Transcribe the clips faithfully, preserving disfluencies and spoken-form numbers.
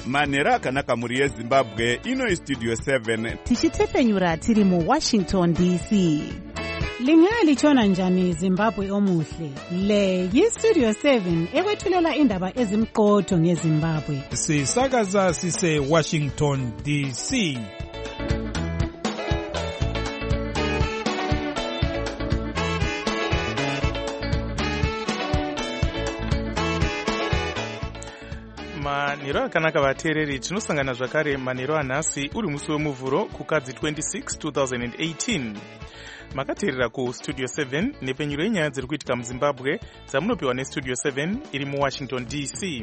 manhero akanaka mhuri yezimbabwe. Ino istudio seven tichitepfenyura tiri muwashington D C. Lingalitshona njani Zimbabwe omuhle? Le yistudio seven ekwethulela indaba ezimqotho ngeZimbabwe. Sisakaza sise Washington D C. Manhero akanaka vateereri, tinosangana zvakare manhero anhasi uri musi wemuvhuro kukadzi twenty-six two thousand eighteen. Makateerera ku Studio seven nepenyuro yenyaya dziri kuitika muZimbabwe dzamunopiwa neStudio seven iri muWashington D C.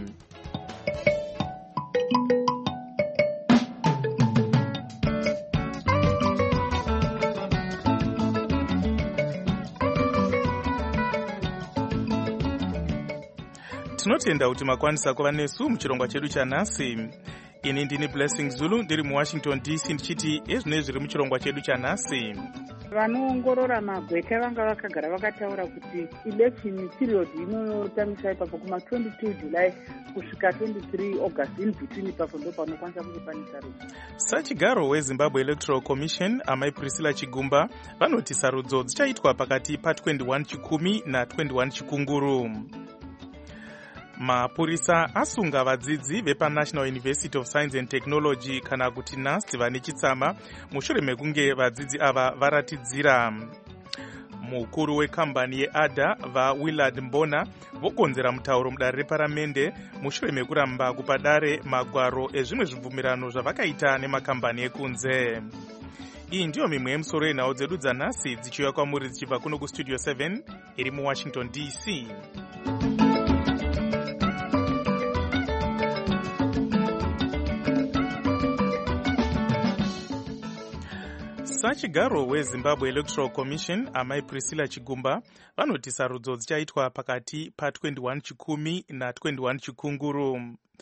Tinotenda kuti makwanisa kuva nesu muchirongwa chedu chanhasi. Ini ndini Blessing Zulu ndiri muWashington D C ndichiti ezvinenge zviri muchirongwa chedu chanhasi. Vanoongorora magweta vanga vakagara vakataura kuti election period inotangisa ipapo kuma twenty-two July kusvika twenty-three August, in between ipapo ndo panokwanisa kunge pane sarudzo. Sachigaro weZimbabwe Electoral Commission amai Priscilla Chigumba vanoti sarudzo dzichaitwa pakati pa twenty-one Chikumi na twenty-one Chikunguru. Mapurisa asunga vadzidzi vepaNational University of Science and Technology kana kuti N A S T vane chitsama mushure mekunge vadzidzi ava varatidzira. Mukuru wekambani yeADA vaWillard Mbona vokonzera mutauro mudare reparamende mushure mekuramba kupa dare magwaro ezvimwe zvibvumirano zvavakaita nemakambani ekunze. Iyi ndiyo mimwe yemusoro yenhau dzedu dzanhasi dzichiuya kwamuri dzichibva kuno kuStudio seven iri muWashington D C. Sachigaro weZimbabwe Electoral Commission amai Priscilla Chigumba vanoti sarudzo dzichaitwa pakati pa twenty-one Chikumi na twenty-one Chikunguru.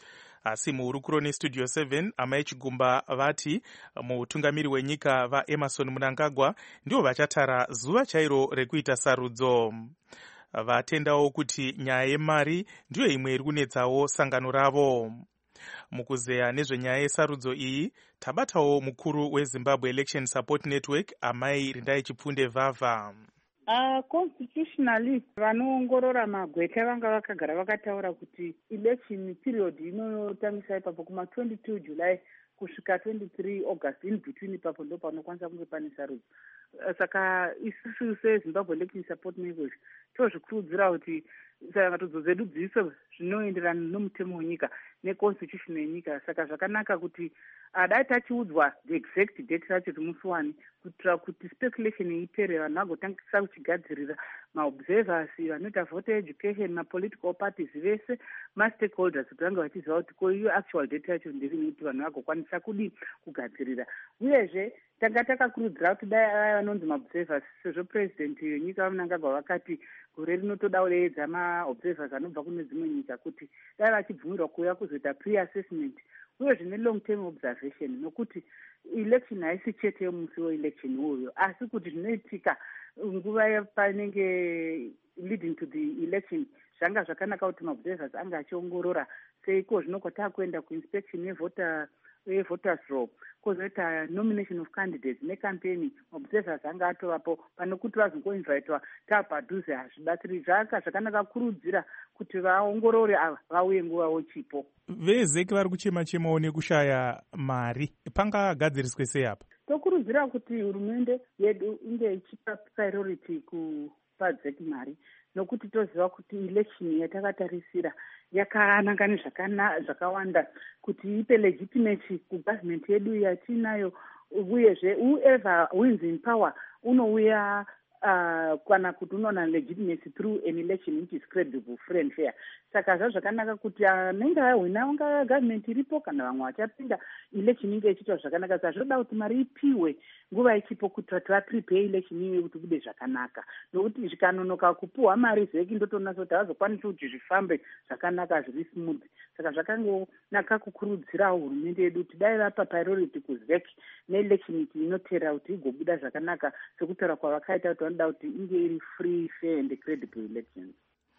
Asi muhurukuro neStudio seven amai Chigumba vati mutungamiri wenyika vaEmerson Mnangagwa ndivo vachatara zuva chairo rekuita sarudzo. Vatendawo kuti nyaya yemari ndiyo imwe iri kunetsawo sangano ravo. Mukuzeya nezvenyaya yesarudzo iyi tabatawo mukuru weZimbabwe Election Support Network amai Rindai Chipfunde Vava. Uh, constitutionally vanoongorora magweta vanga vakagara vakataura kuti election period inotangisa ipapo kuma twenty-two July kusvika twenty-three August, in between ipapo ndo panokwanisa kunge pane sarudzo. Uh, saka isusu seZimbabwe Election Support Network tozvikurudzira kuti sarudzo dzedu dziso zvinoenderana nomutemo wenyika neconstitution yenyika. Saka zvakanaka kuti adai tachiudzwa the exact date racho musi wani kuitira kuti speculation ipere, vanhu vagotangisa kuchigadzirira maobservers vanoita voter education, mapolitical parties vese mastakeholders kuti vange vachiziva kuti ko iyo actual date yacho ndevini kuti vanhu vagokwanisa kudi kugadzirira. Uyezve tanga takakurudzira kuti dai aya vanonzi maobservers sezvo president yenyika Mnangagwa vakati gore rinotodawo reedza maobservers anobva kune dzimwe nyika kuti dai vachibvumirwa kuuya kuzoita pre-assessment uyezve ne-long term observation, nokuti election haisi chete yemusi weelection uyo asi kuti zvinoitika nguva panenge leading to the election zvanga zvakanaka kuti maobservers anga achiongorora seiko zvinoko taakuenda kuinspection yevoter voters roll kwozoita nomination of candidates necampaign, observers anga atovapo pano kuti vazongoinvitwa tapadhuze hazvibatsiri. Zvaka zvakanaka kurudzira kuti vaongorore ava vauye nguvawo chipo. Vezeki vari kuchema chemawo nekushaya mari, pangagadziriswe sei apa? Tokurudzira kuti hurumende yedu inge ichipa priority kupa zeki mari, nokuti toziva kuti election yatakatarisira yakananga nezvakawanda kuti ipe legitimacy kugovernment yedu yatinayo. Uyezve whoever wins in power unouya uh, kana kuti unoona legitimacy through an election which is credible, free and fair. Saka zvazvo zvakanaka kuti anenge ahwina unga government iripo kana vamwe vachapinda election inge ichiitwa zvakanaka. Saka zvoda kuti mari ipiwe nguva ichipo kuti vati vaprepare election iwe kuti bude zvakanaka, nokuti zvikanonoka kupuhwa mari zeki ndotoona kuti havazokwanisi kuti zvifambe zvakanaka zviri smooth. Saka zvakanaka kukurudzirawo hurumende yedu kuti dai vapa priority kuzeki neelection inotera kuti igobuda zvakanaka sekutaura kwavakaita kuti vanoda kuti inge iri free, fair and credible elections.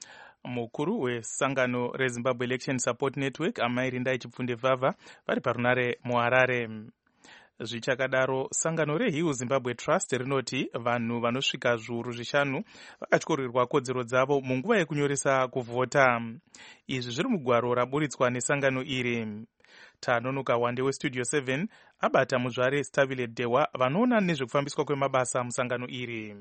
Mukuru wesangano reZimbabwe Election Support Network Amai Rindai Chipfunde Vavha vari parunare muHarare. Zvichakadaro, sangano reHill Zimbabwe Trust rinoti vanhu vanosvika zviuru zvishanu vakatyorirwa kodzero dzavo munguva yekunyoresa kuvhota. Izvi zviri mugwaro raburitswa nesangano iri. Tanonoka Wande weStudio seven abata muzvare Stabile Dewa vanoona nezvekufambiswa kwemabasa musangano iri.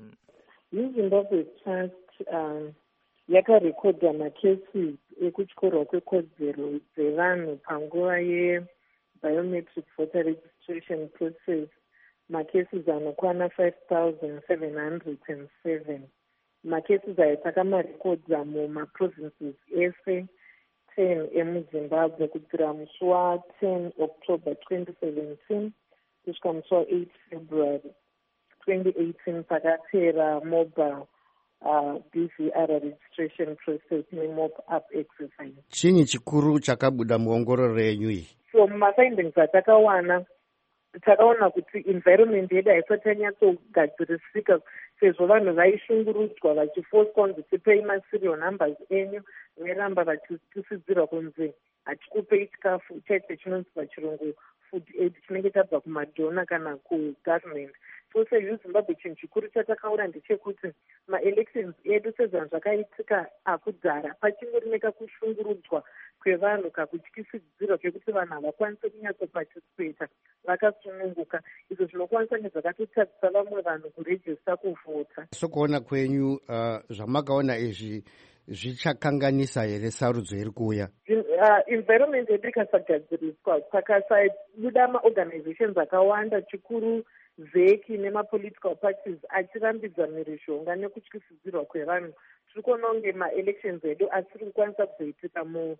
Zimbabwe Trust um, yakarekodha makesi ekutyorwa kwekodzero dzevanhu panguva ye-biometric voter registration process. Macases anokwana five thousand seven hundred seven. Macases aya takamarekodha mumaprovinces ese ten emuZimbabwe kubvira musi wa ten October twenty seventeen kusvika musi wa eight February twenty eighteen pakapera mobile uh, B V R registration process ne-mop-up exercise. Chinyi chikuru chakabuda muongororo yenyu iyi? So mafindings atakawana takaona kuti environment yedu haisati yanyatsogadzirisika sezvo vanhu vaishungurudzwa vachifoswa kunzi tipei maserial numbers enyu veramba vachitisidzirwa kunzi hatikupei chikafu chaicho chinonzi pachirungu food aid chinenge chabva kumadhona kana kugovernment. So seZimbabwe chinhu chikuru chatakaona ndechekuti maelections edu sezvanhu zvakaitika akudhara pachingoremeka kushungurudzwa kwevanhu kakutyisidzirwa kwekuti vanhu havakwanisi kunyatsoparticipata vakasununguka. Izvo zvinokwanisa nezvakatotadzisa vamwe vanhu kurejista kuvhota. Sokuona kwenyu uh, zvamakaona izvi zvichakanganisa here sarudzo iri kuuya? Uh, environment yedu ikasagadziriswa pakasabuda maorganizations akawanda chikuru vheki nemapolitical parties achirambidza mhirizhonga nekutyisidzirwa kwevanhu. Tiri kuona kunge maelections edu asiri kukwanisa kuzoitika mu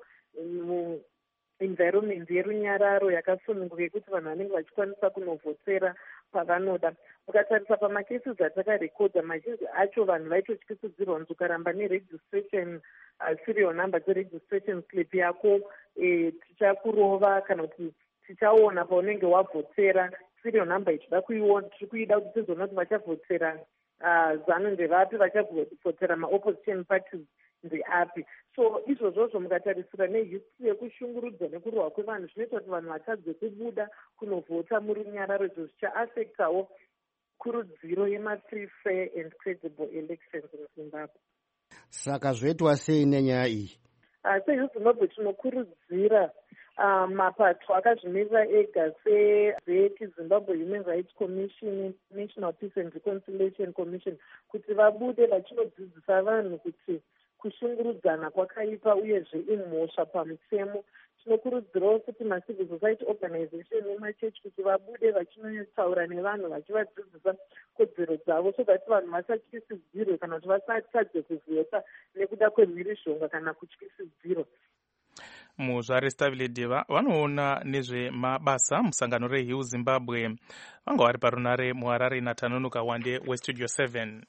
environment yerunyararo yakasununguka yekuti vanhu vanenge vachikwanisa kunovhotera pavanoda. Ukatarisa pamacases atakarekodha mazhinji acho vanhu vaitotyisidzirwa kunzi ukaramba neregistration uh, serial number dzeregistration slip yako eh, tichakurova kana kuti tichaona paunenge wavhotera. Serial number ichida kuiona tiri kuida kuti tizoona kuti vachavhotera uh, zano ndevapi, vachavhotera maopposition parties ndeapi. So izvozvozvo mukatarisira nehistory yekushungurudza nekurwa kwevanhu zvinoita kuti vanhu vatadze kubuda kunovhota muri runyararo. Izvo zvichaafectawo kurudziro yema-free, fair and credible elections muZimbabwe. Saka zvoitwa sei nenyaya iyi? Uh, seZimbabwe tinokurudzira uh, mapato akazvimirira ega sevheki Zimbabwe Human Rights Commission, National Peace and Reconciliation Commission kuti vabude vachinodzidzisa vanhu kuti kushungurudzana kwakaipa uyezve imhosva pamutemo. Tinokurudzirawo kuti macivil society organization nemachechi kuti vabude vachinotaura nevanhu vachivadzidzisa kodzero dzavo so that vanhu vasatyisidzirwe kana kuti vasatadze kuvhota nekuda kwemhirizhonga kana kutyisidzirwa. Muzvare Stabile Deva vanoona nezvemabasa musangano reHill Zimbabwe vanga vari parunare muHarare naTanonoka Wande weStudio seven.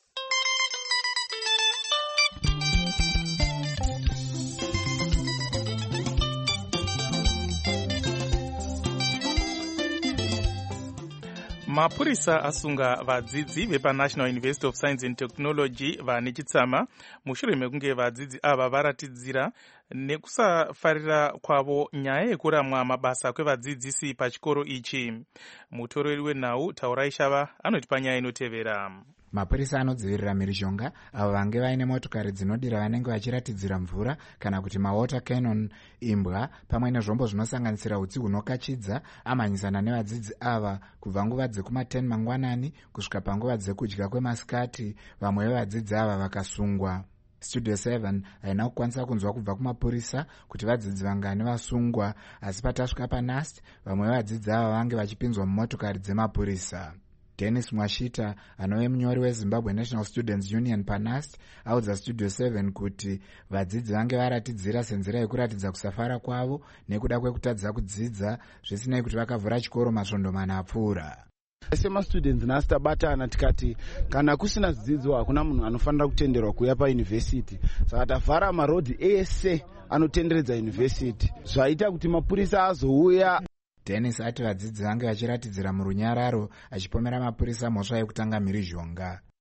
Mapurisa asunga vadzidzi vepaNational University of Science and Technology vane chitsama mushure mekunge vadzidzi ava varatidzira nekusafarira kwavo nyaya yekuramwa mabasa kwevadzidzisi pachikoro ichi. Mutoreri wenhau Taurai Shava anoti panyaya inotevera. Mapurisa anodzivirira mhirizhonga avo vange vaine motokari dzinodira vanenge vachiratidzira mvura kana kuti mawater cannon, imbwa pamwe nezvombo zvinosanganisira utsi hunokachidza amhanyisana nevadzidzi ava kubva nguva dzekuma ten mangwanani kusvika panguva dzekudya kwemasikati. Vamwe vevadzidzi ava vakasungwa. Studio seven haina kukwanisa kunzwa kubva kumapurisa kuti vadzidzi vangani vasungwa, asi patasvika paNAST vamwe vevadzidzi ava vange vachipinzwa mumotokari dzemapurisa. Dennis Mwashita anove munyori weZimbabwe National Students Union paNAST audza Studio seven kuti vadzidzi vange varatidzira senzira yekuratidza kusafara kwavo nekuda kwekutadzira kudzidza zvisinei kuti vakavhura chikoro masvondo mana apfuura. Semastudents nhasi tabatana tikati kana kusina zvidzidzo hakuna munhu anofanira kutenderwa kuuya payunivhesiti. Saka tavhara marodhi ese anotenderedza yunivhesiti zvaita kuti mapurisa azouya. Dennis ati vadzidzi vange vachiratidzira murunyararo achipomera mapurisa mhosva yekutanga mhirizhonga.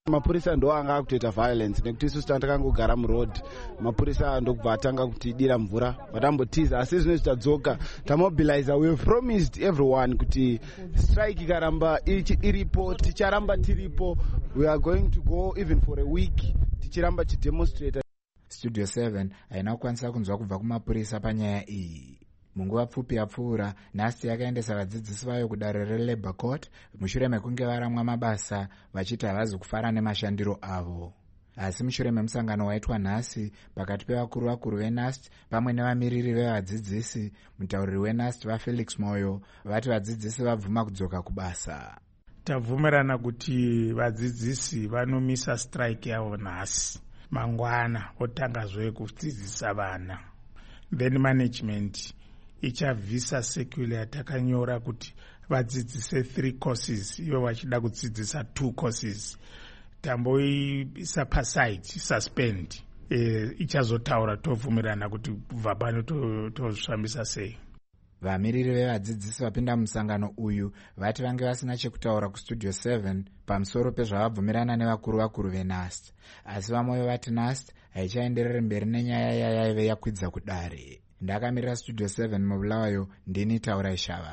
mapurisa ndo anga akutoita violence nekuti isusu takangogara muroad mapurisa ndokubva atanga kutidira mvura vatambotiza asi zvino zvitadzoka tamobilize. We have promised everyone kuti strike ikaramba iripo ticharamba tiripo. We are going to go even for a week tichiramba chidemonstrate. Studio seven haina kukwanisa kunzwa kubva kumapurisa panyaya iyi. Munguva pfupi yapfuura, Nasty yakaendesa vadzidzisi vayo kudare reLabour Court mushure mekunge varamwa mabasa vachiti havazi kufara nemashandiro avo. Asi mushure memusangano waitwa nhasi pakati pevakuru vakuru veNasty pamwe nevamiriri vevadzidzisi, mutauriri weNasty vaFelix Moyo vati vadzidzisi vabvuma kudzoka kubasa. Tabvumirana kuti vadzidzisi vanomisa strike yavo nhasi. Mangwana otanga zve kudzidzisa vana. Then management ichabvisa circular yatakanyora kuti vadzidzise three courses ivo vachida kudzidzisa two courses. Tamboisa paside suspend e, ichazotaura tovhumirana kuti kubva pano tozvifambisa sei. Vamiriri vevadzidzisi vapinda musangano uyu vati vange vasina chekutaura kustudio seven pamusoro pezvavabvumirana nevakuru vakuru veNasty. Asi vamwe vati Nasty haichaenderere mberi nenyaya yayaive yakwidza kudare. Ndakamirira studio seven mubulawayo, ndini Taura Ishava.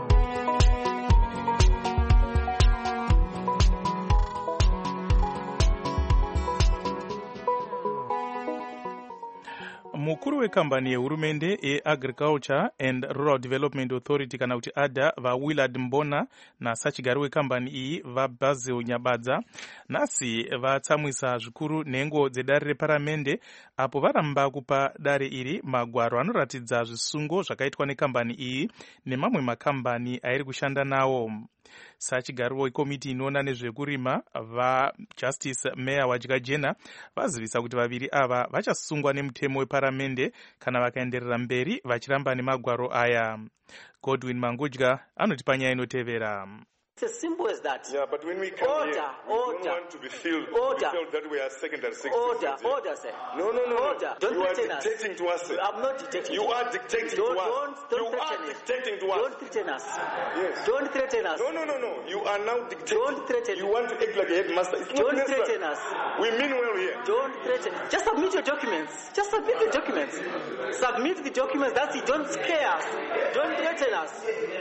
Mukuru wekambani yehurumende yeAgriculture and Rural Development Authority kana kuti A D A vaWillard Mbona nasachigari wekambani iyi vaBasil Nyabadza nasi vatsamwisa zvikuru nhengo dzedare reparamende apo varamba kupa dare iri magwaro anoratidza zvisungo zvakaitwa nekambani iyi nemamwe makambani airi kushanda nawo. Sachigari wekomiti inoona nezvekurima vaJustice Meya Wajikajena vazivisa kuti vaviri ava vachasungwa nemutemo weparamende kana vakaenderera mberi vachiramba nemagwaro aya. Godwin Mangudya anoti panyaya inotevera. It's as simple as that. Yeah, but when we come order, here, we order, don't want to be filled, order, be filled that we are secondary secretary. Order, order, sir. No, no, no. Order. Don't you are threaten dictating us. to us. Sir. I'm not dictating. You are dictating don't, to us. Don't, don't you threaten are us. dictating to us. Don't threaten us. Yes. Don't threaten us. No, no, no, no. You are now dictating. Don't threaten. You want to act like a headmaster. It's don't not threaten us. We mean well here. Don't threaten. Just submit your documents. Just submit the documents. Submit the documents. That's it. Don't scare us. Don't threaten us.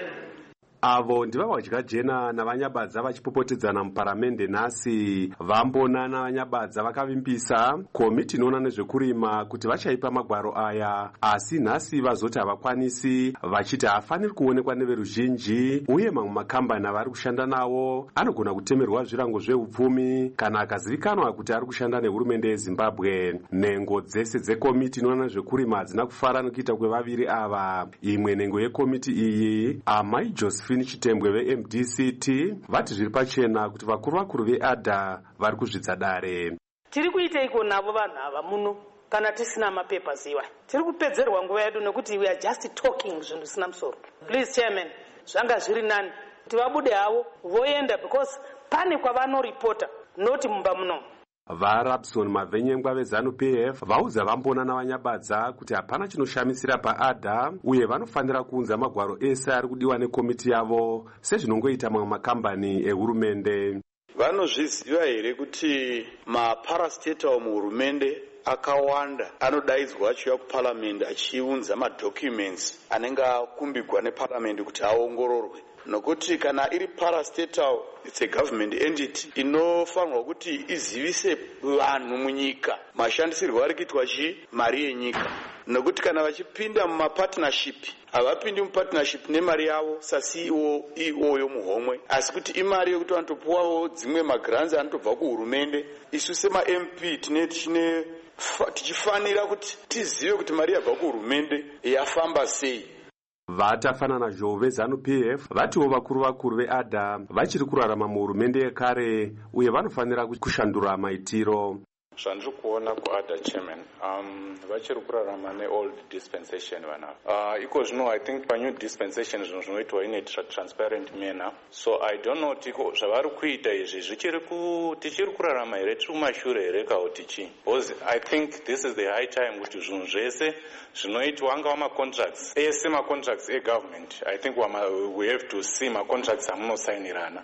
Avo ndiva Wajikajena navanyabadza vachipopotedzana muparamende nhasi vambona navanyabadza vakavimbisa komiti inoona nezvekurima kuti vachaipa magwaro aya, asi nhasi vazoti havakwanisi vachiti haafaniri kuonekwa neveruzhinji uye mamwe makambani avari kushanda nawo anogona kutemerwa zvirango zveupfumi kana akazivikanwa kuti ari kushanda nehurumende yeZimbabwe. Nhengo dzese dzekomiti inoona nezvekurima hadzina kufara nekuita kwevaviri ava. Imwe nhengo yekomiti iyi Amai Josephine Chitembwe veM D C T vati zviri pachena kuti vakuru vakuru veA D A vari kuzvidza dare. Tiri kuita iko navo vanhu ava muno kana tisina mapepa ziwa. Tiri kupedzerwa nguva yedu nekuti we are just talking zvinhu zvisina musoro. Please chairman, zvanga zviri nani kuti vabude havo voenda because pane kwavanoripota noti mumba muno. VaRabson Mavenyengwa veZanu P F vaudza vambona navanyabadza kuti hapana chinoshamisira paA D A uye vanofanira kuunza magwaro ese ari kudiwa nekomiti yavo sezvinongoita mamwe makambani ehurumende. Vanozviziva here kuti maparastatal muhurumende akawanda anodaidzwa achiuya kuparamende achiunza madocuments anenge akumbigwa neparamende kuti aongororwe, nokuti kana iri parastatal it's a government entity inofanirwa kuti izivise vanhu munyika mashandisirwo ari kuitwa chi mari yenyika, nokuti kana vachipinda mumapartnership havapindi mupartnership nemari yavo sasi iwo iwoyo muhomwe, asi kuti imari yekuti vanotopuwawo dzimwe magrants anotobva kuhurumende. Isu sema-M P tine tichine tichifanira kuti tizive kuti mari yabva kuhurumende yafamba sei. Vatafanana zvo veZanu P F vatiwo vakuru vakuru veA D A vachiri kurarama muhurumende yekare uye vanofanira kushandura maitiro. Zvandiri kuona kuA D A chairman, um, vachiri kurarama neold dispensation vanava. Uh, iko zvino I think panew dispensation zvinhu zvinoitwa in a transparent manner. So I don't know tiko zvavari kuita izvi zvichiri ku tichiri kurarama here tiri kumashure here kana kuti chii. Because I think this is the high time kuti zvinhu zvese zvinoitwa angava macontracts ese macontracts egovernment. I think we have to see macontracts amunosainirana.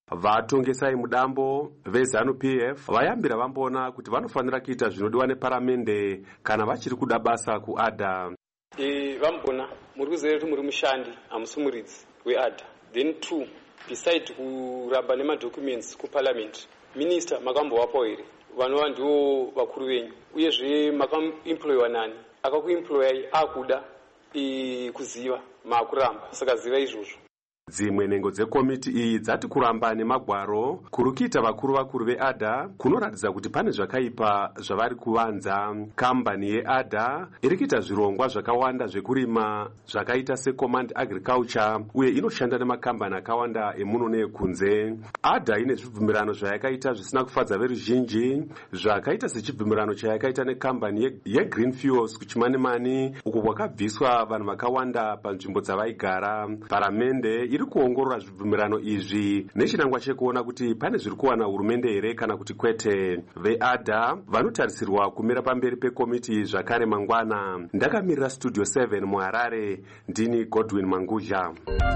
vatongesai mudambo vezanu P F vayambira vambona kuti vanofanira kuita zvinodiwa neparamende kana vachiri kuda basa kuadha. E, vambona muri kuziva kuti muri mushandi hamusi muridzi weadha. Then two, beside kuramba nemadocuments kuparliament, minister makambowapo here vanova ndivo vakuru venyu, uyezve makaemployiwa nani, akakuemployai akuda e, kuziva maakuramba, saka ziva izvozvo. Dzimwe nhengo dzekomiti iyi dzati kuramba nemagwaro kuri kuita vakuru vakuru veadha kunoratidza kuti pane zvakaipa zvavari kuvanza. Kambani yeadha iri kuita zvirongwa zvakawanda zvekurima zvakaita secommand agriculture uye inoshanda nemakambani akawanda emuno neekunze. Adha ine zvibvumirano zvayakaita zvisina kufadza veruzhinji zvakaita sechibvumirano chayakaita nekambani yegreen fuels kuchimanimani uko kwakabviswa vanhu vakawanda panzvimbo dzavaigara. Paramende iri kuongorora zvibvumirano izvi nechinangwa chekuona kuti pane zviri kuwana hurumende here kana kuti kwete. Veadha vanotarisirwa kumira pamberi pekomiti zvakare mangwana. Ndakamirira Studio seven muHarare, ndini Godwin Manguzha.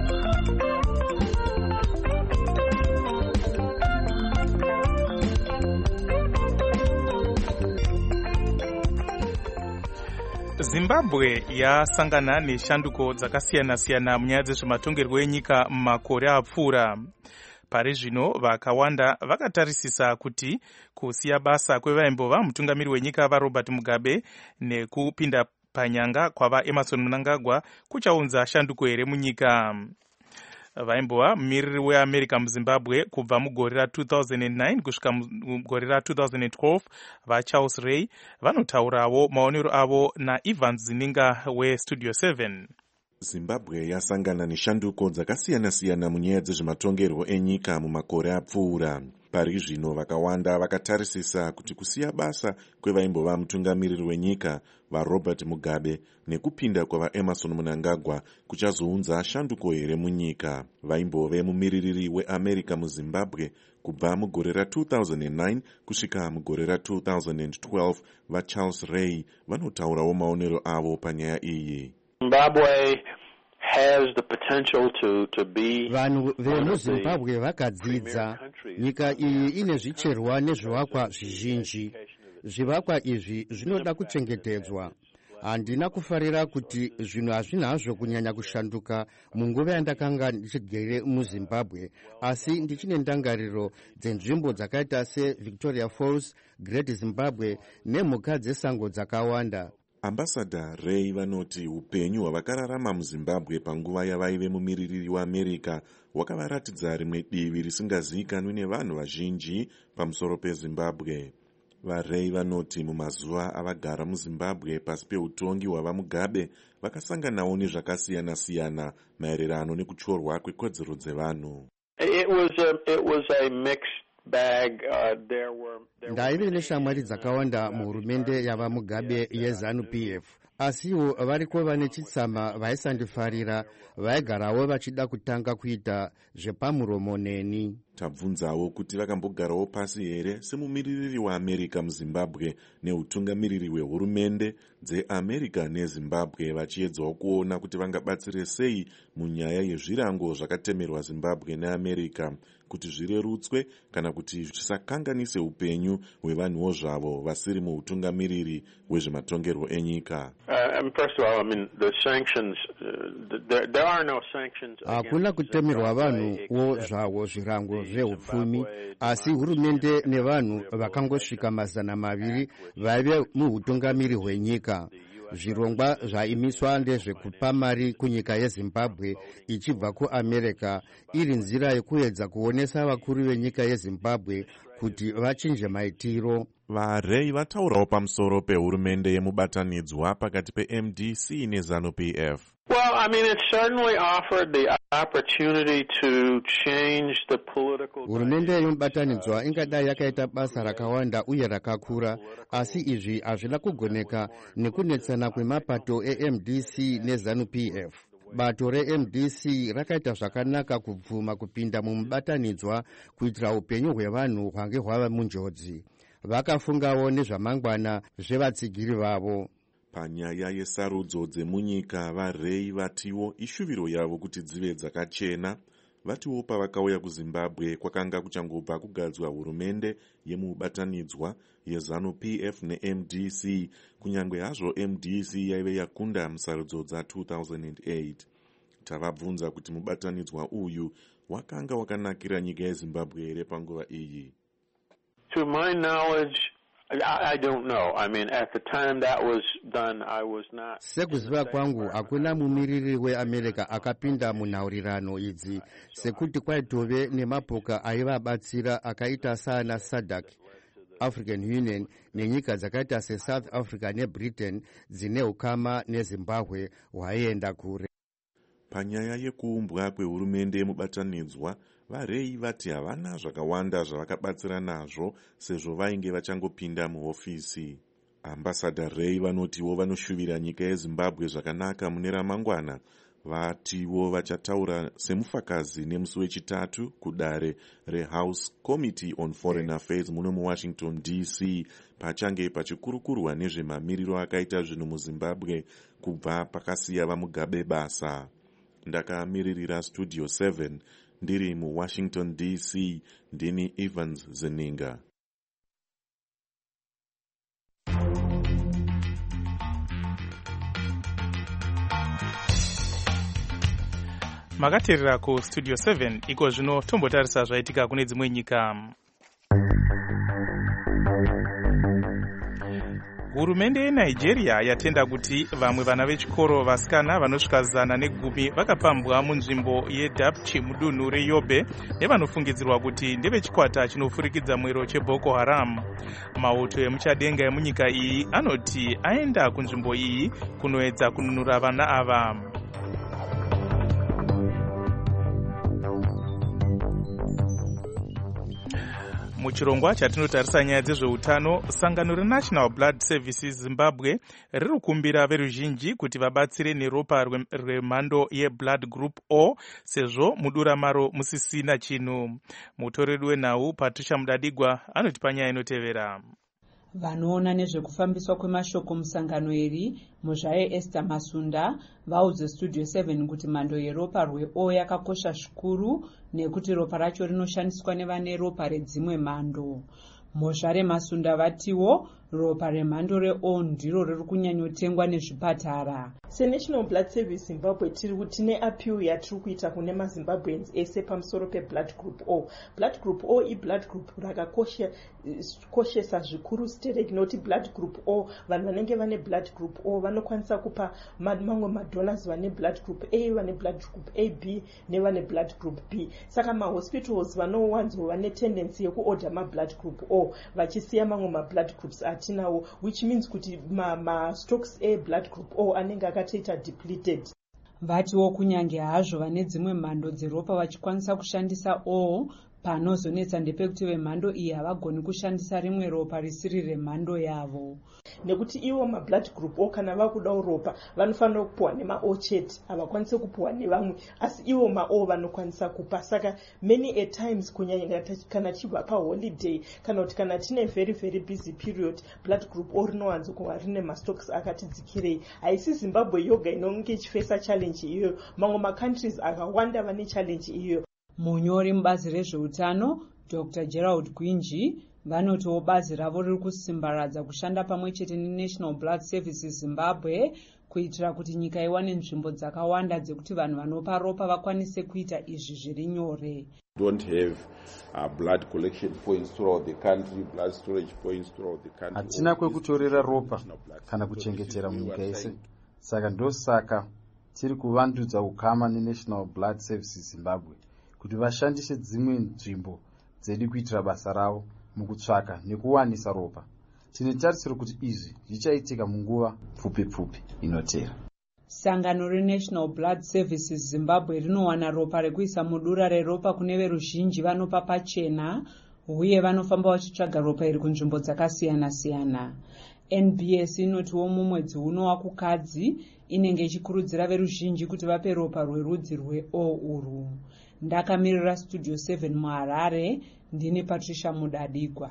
Zimbabwe yasangana neshanduko dzakasiyana-siyana munyaya dzezvematongerwo enyika mumakore apfuura. Pari zvino vakawanda vakatarisisa kuti kusiya basa kwevaimbova mutungamiri wenyika vaRobert Mugabe nekupinda panyanga kwava Emerson Mnangagwa kuchaunza shanduko here munyika. Vaimbova mumiriri weAmerica muZimbabwe kubva mugore ra two thousand nine kusvika mugore ra two thousand twelve vaCharles Ray vanotaurawo maonero avo naEvans Zininga weStudio seven. Zimbabwe yasangana neshanduko dzakasiyana-siyana munyaya dzezvematongerwo enyika mumakore apfuura. Pari zvino vakawanda vakatarisisa kuti kusiya basa kwevaimbova mutungamiriri wenyika vaRobert Mugabe nekupinda kwavaEmerson Mnangagwa kuchazounza shanduko here munyika. Vaimbove mumiririri weAmerica muZimbabwe kubva mugore ra two thousand nine kusvika mugore ra two thousand twelve vaCharles Ray vanotaurawo maonero avo panyaya iyi. Zimbabwe has the potential to to be vanhu vemuZimbabwe vakadzidza. Nyika iyi ine zvicherwa nezvivakwa zvizhinji. Zvivakwa izvi zvinoda kuchengetedzwa. Handina kufarira kuti zvinhu hazvina hazvo kunyanya kushanduka munguva yandakanga ndichigere muZimbabwe, asi ndichine ndangariro dzenzvimbo dzakaita seVictoria Falls, Great Zimbabwe nemhuka dzesango dzakawanda. Ambassador Ray vanoti upenyu hwavakararama muZimbabwe panguva yavaive mumiririri weAmerica hwakavaratidza rimwe divi risingazivikanwi nevanhu vazhinji pamusoro peZimbabwe. VaRay vanoti mumazuva avagara muZimbabwe pasi peutongi hwavaMugabe vakasanganawo nezvakasiyana-siyana maererano nekutyorwa kwekodzero dzevanhu. It was a, it was a mixed bag. Uh, there were, there ndaive neshamwari dzakawanda muhurumende yavaMugabe yeZanu P F, asiwo variko vane chitsama vaisandifarira vaigarawo vachida kutanga kuita zvepamuromo neni. Tabvunzawo kuti vakambogarawo pasi here semumiririri weAmerica muZimbabwe neutungamiriri wehurumende dzeAmerica neZimbabwe vachiedzawo kuona kuti vangabatsire sei munyaya yezvirango zvakatemerwa Zimbabwe neAmerica kuti zvirerutswe kana kuti zvisakanganise upenyu hwevanhuwo zvavo vasiri muutungamiriri hwezvematongerwo enyika. Hakuna kutemerwa vanhuwo zvavo zvirango zveupfumi, asi hurumende nevanhu vakangosvika mazana maviri vaive muhutungamiri hwenyika. Zvirongwa zvaimiswa ndezvekupa mari kunyika yeZimbabwe ichibva kuAmerica, iri nzira yekuedza kuonesa vakuru venyika yeZimbabwe kuti vachinje maitiro. VaRay vataurawo pamusoro pehurumende yemubatanidzwa pakati peM D C neZanu P F. Well, I mean, it certainly offered the opportunity to change the political. Hurumende yemubatanidzwa ingadai yakaita basa rakawanda uye rakakura, asi izvi hazvina kugoneka nekunetsana kwemapato eM D C neZanu P F. Bato reM D C rakaita zvakanaka kubvuma kupinda mumubatanidzwa kuitira upenyu hwevanhu hwange hwava munjodzi. Vakafungawo nezvamangwana zvevatsigiri vavo. Panyaya yesarudzo dzemunyika, VaRay vatiwo ishuviro yavo kuti dzive dzakachena. vatiwo pavakauya kuzimbabwe kwakanga kuchangobva kugadzwa hurumende yemubatanidzwa yeZANU-P F neM D C, kunyange hazvo M D C yaive yakunda musarudzo dza two thousand eight. Tavabvunza kuti mubatanidzwa uyu wakanga wakanakira nyika yeZimbabwe here panguva iyi. To my knowledge, I don't know. I mean, at the time that was done, I was not. Sekuziva kwangu hakuna mumiriri weAmerica akapinda munhaurirano idzi, sekuti kwaitove nemapoka aivabatsira akaita sana SADC, African Union nenyika dzakaita seSouth Africa neBritain dzine ukama neZimbabwe hwaienda kure. Panyaya yekuumbwa kwehurumende yemubatanidzwa, varei vati havana zvakawanda zvavakabatsira nazvo sezvo vainge vachangopinda muhofisi. Ambassador Ray vanotiwo vanoshuvira nyika yeZimbabwe zvakanaka mune ramangwana. Vatiwo vachataura semufakazi nemusi wechitatu kudare reHouse Committee on Foreign Affairs muno muWashington D C pachange pachikurukurwa nezvemamiriro akaita zvinhu muZimbabwe kubva pakasiya vamugabe basa. Ndakamiririra Studio seven ndiri muWashington D C, ndini Evans Zeninga. Makateerera ku Studio seven, iko zvino tombotarisa zvaitika kune dzimwe nyika. Hurumende yeNigeria yatenda kuti vamwe vana vechikoro vasikana vanosvika zana negumi vakapambwa munzvimbo yeDapchi mudunhu reYobe nevanofungidzirwa kuti ndevechikwata chinofurikidza mwero cheBoko Haram. Mauto emuchadenga emunyika iyi anoti aenda kunzvimbo iyi kunoedza kununura vana ava. Muchirongwa chatinotarisa nyaya dzezveutano, sangano reNational Blood Services Zimbabwe riri kukumbira veruzhinji kuti vabatsire neropa remhando yeBlood Group O sezvo mudura maro musisina chinhu. Mutoreri wenhau Patricia Mudadigwa anoti panyaya inotevera. Vanoona nezvekufambiswa kwemashoko musangano iri, muzvaye Esther Masunda, vaudze Studio seven kuti mhando yeropa rweO yakakosha zvikuru nekuti ropa racho rinoshandiswa nevane ropa redzimwe mhando. Muzvare Masunda vatiwo ropa remhando reO ndiro riri kunyanyotengwa nezvipatara. SeNational Blood Service Zimbabwe tiri kuti tine appeal yatiri kuita kune maZimbabweans ese pamusoro peBlood Group O. Blood Group O iblood group rakakoshesa zvikuru stere noti Blood Group O, vanhu vanenge vane Blood Group O vanokwanisa kupa mamwe madonors vane Blood Group A, vane Blood Group A B nevane Blood Group B. Saka mahospitals vanowanzo vane tendency yekuorder maBlood Group O vachisiya mamwe maBlood Groups atinawo, which means kuti ma, ma stocks A Blood Group O anenge akatoita depleted. Vatiwo kunyange hazvo vane dzimwe mhando dzeropa vachikwanisa kushandisa O, panozonetsa ndepekuti vemhando iyi havagoni kushandisa rimwe ropa risiri remhando yavo. Nekuti iwo maBlood Group O kana vakudawo ropa vanofanira kupuwa nemaO chete, havakwanisi kupuwa nevamwe, asi iwo maO vanokwanisa kupa. Saka many a times kunyanya kana tichibva paholiday kana kuti kana tine very very busy period, Blood Group O rinowanzo kuva rine mastocks akati dzikirei. Haisi Zimbabwe yoga inonge ichifesa challenge iyoyo, mamwe macountries akawanda vane challenge iyoyo. Munyori mubazi rezveutano Doctor Gerald Gwinji vanotiwo bazi ravo riri kusimbaradza kushanda pamwe chete neNational Blood Services Zimbabwe kuitira kuti nyika iwane nzvimbo dzakawanda dzekuti vanhu vanopa ropa vakwanise kuita izvi zviri nyore. Don't have uh, blood collection points throughout the country, blood storage points throughout the country. Hatina kwekutorera ropa kana kuchengetera munyika yese. Saka ndosaka tiri kuvandudza ukama neNational Blood Services Zimbabwe kuti vashandise dzimwe nzvimbo dzedu kuitira basa ravo mukutsvaka nekuwanisa ropa. Tinetarisira kuti izvi zvichaitika munguva pfupi pfupi inotera. Sangano reNational Blood Services Zimbabwe rinowana ropa rekuisa mudura reropa kune veruzhinji vanopa pachena uye vanofamba vachitsvaga ropa iri kunzvimbo dzakasiyana siyana. N B S inotiwo mumwedzi uno wakukadzi inenge ichikurudzira veruzhinji kuti vape ropa rwerudzi rweO urwu. Ndakamirira Studio seven muHarare, ndini Patricia Mudadigwa.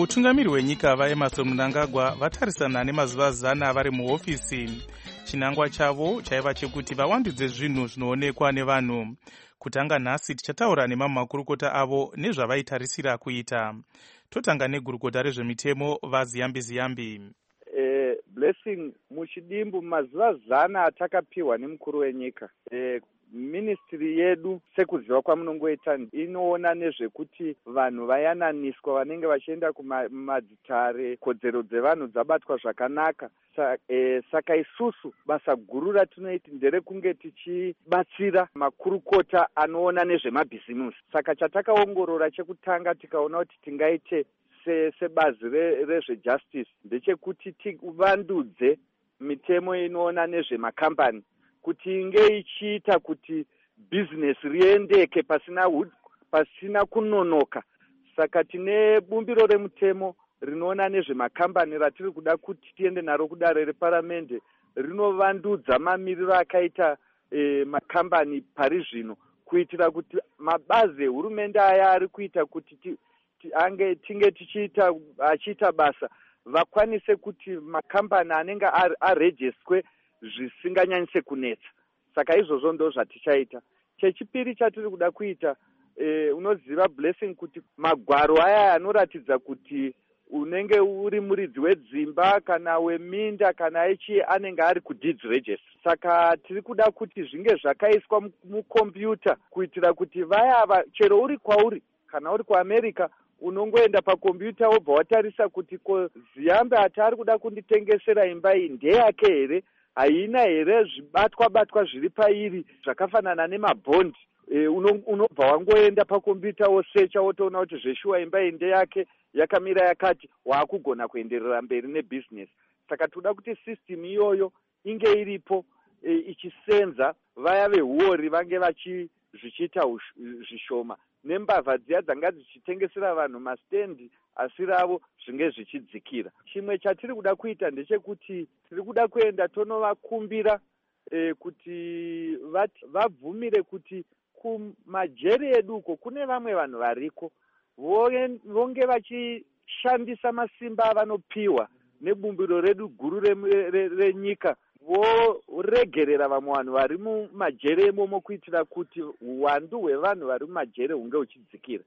mutungamiri wenyika vaemarson mnangagwa vatarisana nemazuva zana vari muhofisi. Chinangwa chavo chaiva chekuti vawandudze zvinhu zvinoonekwa nevanhu. Kutanga nhasi tichataura nemamwe makurukota avo nezvavaitarisira kuita. Totanga negurukota rezvemitemo vaZiyambi Ziyambi. Eh, blessing muchidimbu mazuva zana atakapiwa nemukuru wenyika. Eh, ministry yedu sekuziva kwamunongoita inoona nezvekuti vanhu vayananiswa vanenge vachienda kumadzitare, kodzero dzevanhu dzabatwa zvakanaka. Sa, e, saka isusu basa guru ratinoiti nderekunge tichibatsira makurukota anoona nezvemabhizimusi. Saka chatakaongorora chekutanga tikaona kuti tingaite sebazi re, rezvejustice ndechekuti tivandudze mitemo inoona nezvemakambani kuti inge ichiita kuti bhizinesi riendeke pasina pasina kunonoka. Saka tine bumbiro remutemo rinoona nezvemakambani ratiri kuda kuti tiende naro kudare reparamende, rinovandudza mamiriro akaita e, makambani pari zvino kuitira kuti mabazi ehurumende aya ari kuita kuti ti, ti, ange tinge tichiita achiita basa vakwanise kuti makambani anenge arejestwe zvisinganyanyise kunetsa. Saka izvozvo ndo zvatichaita. Chechipiri chatiri kuda kuita e, unoziva blessing kuti magwaro aya anoratidza kuti unenge uri muridzi wedzimba kana weminda kana echi anenge ari kudeeds register. Saka tiri kuda kuti zvinge zvakaiswa mukombiyuta kuitira kuti vaya chero uri kwauri kana uri kuAmerica unongoenda pakombiyuta wobva watarisa kuti ko Ziyambi atari kuda kunditengesera imba iyi ndeyake here, haina here zvibatwa batwa zviri pairi zvakafanana nemabhondi. E, unobva wangoenda pakombiyuta wosecha wotoona kuti zveshuwa imba iyi ndeyake yakamira yakati, waakugona kuenderera mberi nebhizinesi. Saka toda kuti system iyoyo inge iripo e, ichisenza vaya vehuori vange vachi zvichiita zvishoma nembavha dziya dzanga dzichitengesera vanhu mastendi asi ravo zvinge zvichidzikira. Chimwe chatiri kuda kuita ndechekuti tiri kuda kuenda tonovakumbira e, kuti vabvumire kuti kumajeri edu uko kune vamwe vanhu variko vonge vachishandisa masimba avanopiwa nebumbiro redu guru renyika voregerera vamwe vanhu vari mumajere emomo kuitira kuti uwandu hwevanhu vari mumajere hunge huchidzikira.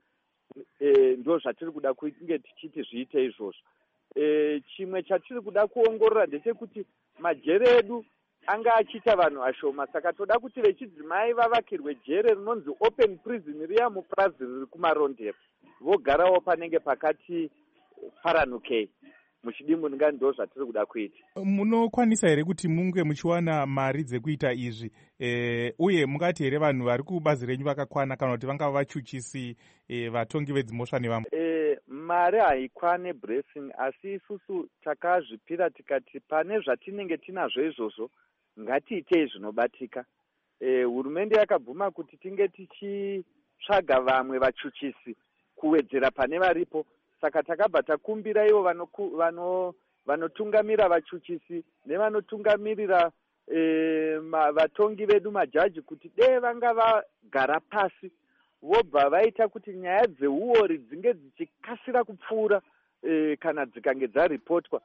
E, ndo zvatiri kuda kunge tichiti zviite izvozvo. E, chimwe chatiri kuda kuongorora ndechekuti majere edu anga achiita vanhu ashoma, saka toda kuti vechidzimai vavakirwe jere rinonzi open prison riya mupurazi riri kumarondero, vogarawo panenge pakati paranukei. Muchidimbu ndinga ndo zvatiri kuda kuita. Munokwanisa here kuti munge muchiwana mari dzekuita izvi e, uye mungati here vanhu vari kubazi renyu vakakwana kana kuti vanga vachuchisi e, vatongi vedzimhosva nevamwe? E, mari haikwane blessing, asi isusu takazvipira tikati pane zvatinenge tinazvo izvozvo ngatiitei zvinobatika. E, hurumende yakabvuma kuti tinge tichitsvaga vamwe vachuchisi kuwedzera pane varipo. Saka takabva takumbira ivo vanotungamira vano vachuchisi nevanotungamirira e, vatongi vedu majaji kuti dee vanga vagara pasi vobva vaita kuti nyaya dzeuori dzinge dzichikasira kupfuura e, kana dzikange dzaripotwa.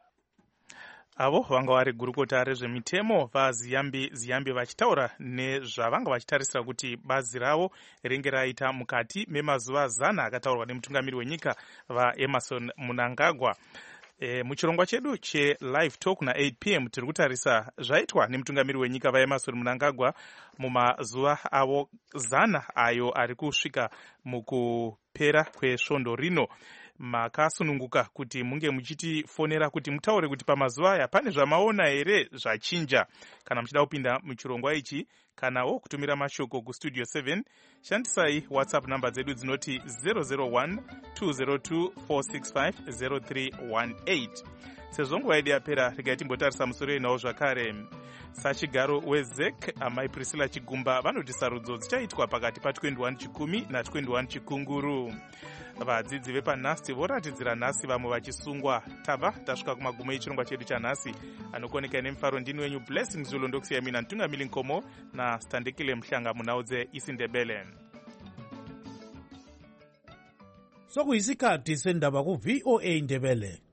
Avo vanga vari gurukota rezvemitemo vaZiyambi Ziyambi vachitaura nezvavanga vachitarisira kuti bazi ravo ringe raita mukati memazuva zana akataurwa nemutungamiri wenyika vaEmarson Mnangagwa. E, muchirongwa chedu chelive talk na eight p m tiri kutarisa zvaitwa nemutungamiri wenyika vaEmarson Mnangagwa mumazuva avo zana ayo ari kusvika mukupera kwesvondo rino. Makasununguka kuti munge muchitifonera kuti mutaure kuti pamazuva aya pane zvamaona here zvachinja. Kana muchida kupinda muchirongwa ichi kanawo kutumira mashoko kustudio seven, shandisai WhatsApp namba dzedu dzinoti zero zero one two zero two four six five zero three one eight. Sezvo nguva yedu yapera, regai timbotarisa musoro inawo zvakare. Sachigaro weZek amai Priscilla Chigumba vanoti sarudzo dzichaitwa pakati pa21 chikumi na twenty-one chikunguru. Vadzidzi vepanhasi voratidzira nhasi vamwe vachisungwa. Tabva tasvika kumagumo echirongwa chedu chanhasi. Anokoneka nemufaro ndini wenyu Blessing Zulu ndokusiya mina Ntungamiri Nkomo naStandekile Mhlanga munhau dzeIsindebele. sokuyisikhathi sendaba ku-V O A Ndebele.